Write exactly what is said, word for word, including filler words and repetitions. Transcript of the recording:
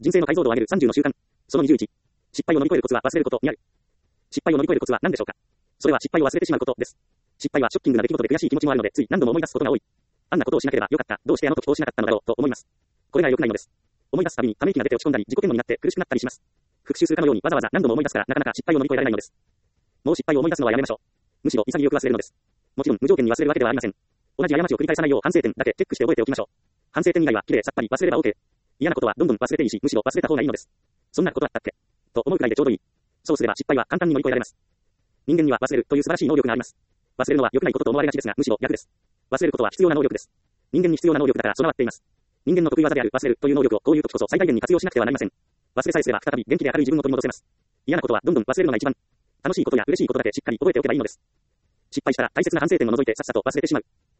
人生の解像度を上げるさんじゅうの習慣。そのにじゅういち。失敗を乗り越えるコツは忘れることにある。失敗を乗り越えるコツは何でしょうか。それは失敗を忘れてしまうことです。失敗はショッキングな出来事で悔しい気持ちもあるので、つい何度も思い出すことが多い。あんなことをしなければよかった。どうしてあの時こうしなかったのだろうと思います。これが良くないのです。思い出すたびにため息が出て落ち込んだり、自己嫌悪になって苦しくなったりします。復習するかのようにわざわざ何度も思い出すからなかなか失敗を乗り越えられないのです。もう失敗を思い出すのはやめましょう。むしろ潔く忘れるのです。もちろん無条件に忘れるわけではありません。同じ過ちを繰り返さないよう反省点だけチェックして覚えておきましょう。反省点以外はきれいさっぱり忘れれば OK。嫌なことはどんどん忘れていいし、むしろ忘れた方がいいのです。そんなことあったっけと思うくらいでちょうどいい。そうすれば失敗は簡単に乗り越えられます。人間には忘れるという素晴らしい能力があります。忘れるのは良くないことと思われがちですが、むしろ逆です。忘れることは必要な能力です。人間に必要な能力だから備わっています。人間の得意技である忘れるという能力をこういう時こそ最大限に活用しなくてはなりません。忘れさえすれば再び元気で明るい自分を取り戻せます。嫌なことはどんどん忘れるのが一番。楽しいことや嬉しいことだけしっかり覚えておけばいいのです。失敗したら大切な反省点を除いてさっさと忘れてしまう。